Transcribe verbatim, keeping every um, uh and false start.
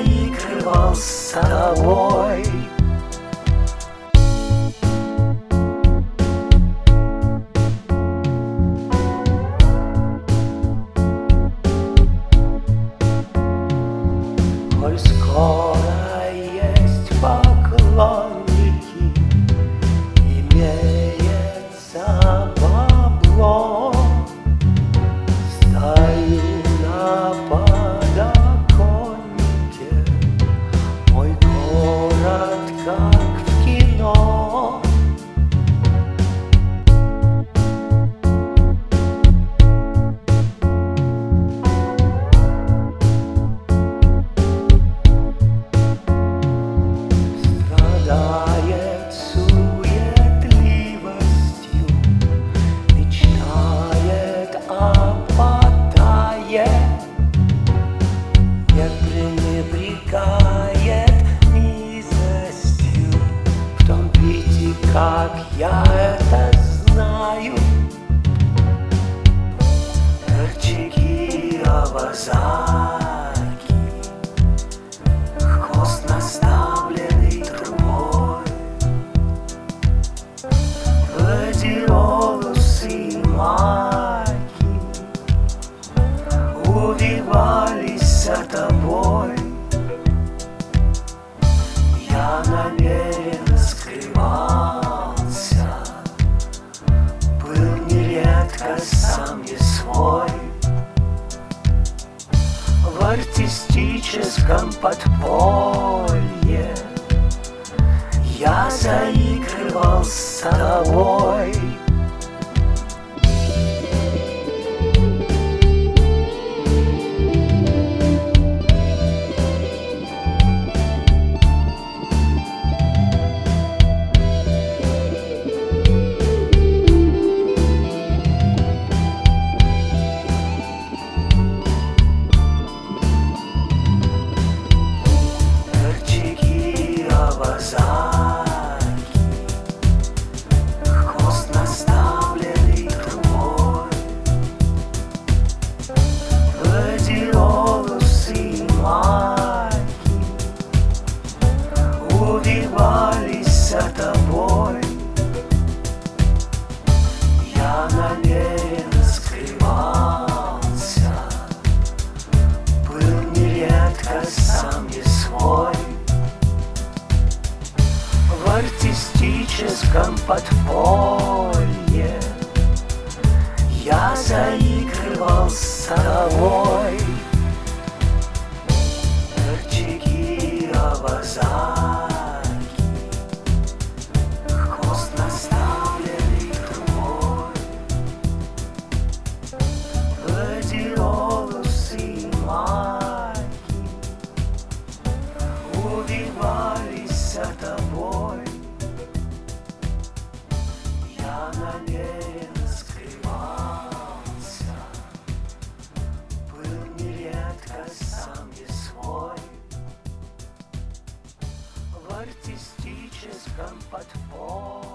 заигрывал с тобой. Коль скоро есть поклонники, имеется бабло, стою на подоконнике, мой город как в кино. Страдает суетливостью, мечтает о Паттайе, не пренебрегает низостью в том виде, как я это знаю. Перчики, авазаки, хвост наставленный трубой, гладиолусы маки увивались за тобой. Я намеренно скрывался, был нередко сам не свой. В артистическом подполье я заигрывал с тобой. Хвост наставленный трубой, гладиолусы маки увивались за тобой. Я намеренно скрывался, был нередко сам не свой. В артистическом подполье я заигрывал с тобой. Перчики, авазаки, хвост наставленный трубой, гладиолусы маки увивались за тобой. Я намеренно скрывался, был нередко сам не свой. В артистическом подполье